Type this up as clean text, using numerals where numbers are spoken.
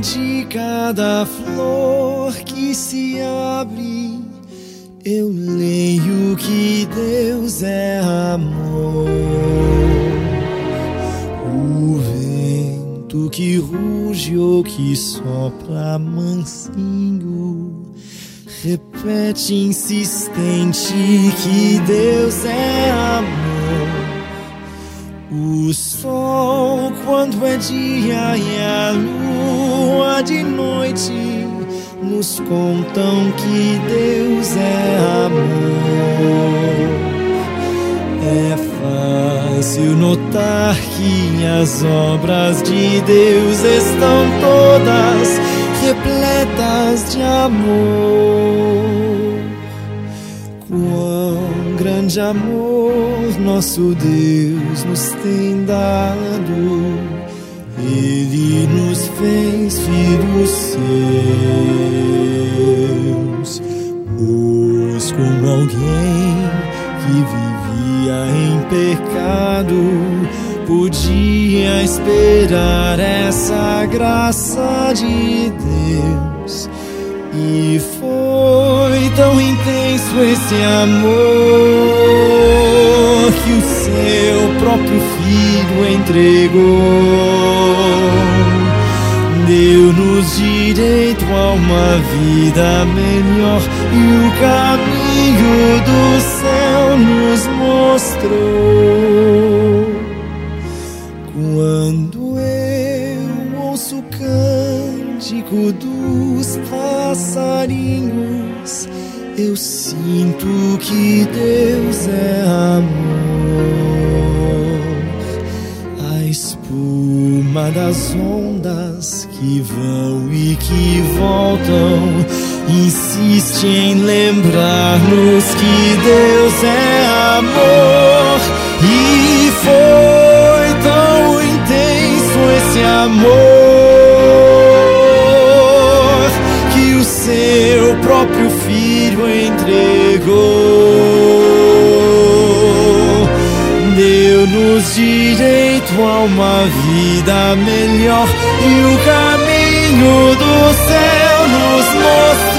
de cada flor que se abre, eu leio que Deus é amor. O vento que ruge ou que sopra mansinho repete insistente que Deus é amor. O sol quando é dia e a lua de noite nos contam que Deus é amor. É fácil notar que as obras de Deus estão todas repletas de amor. Quão grande amor nosso Deus nos tem dado, Ele nos fez filhos seus. Pois como alguém que vivia em pecado podia esperar essa graça de Deus, e foi tão intenso esse amor que o seu próprio Filho entregou. Deu-nos direito a uma vida melhor e o caminho do céu nos mostrou. Quando eu ouço o cântico dos passarinhos, eu sinto que Deus é amor. A espuma das ondas que vão e que voltam insiste em lembrar-nos que Deus é amor. E foi tão intenso esse amor que o seu próprio Filho entregou. Deu-nos direito a uma vida melhor e o caminho do céu nos mostrou.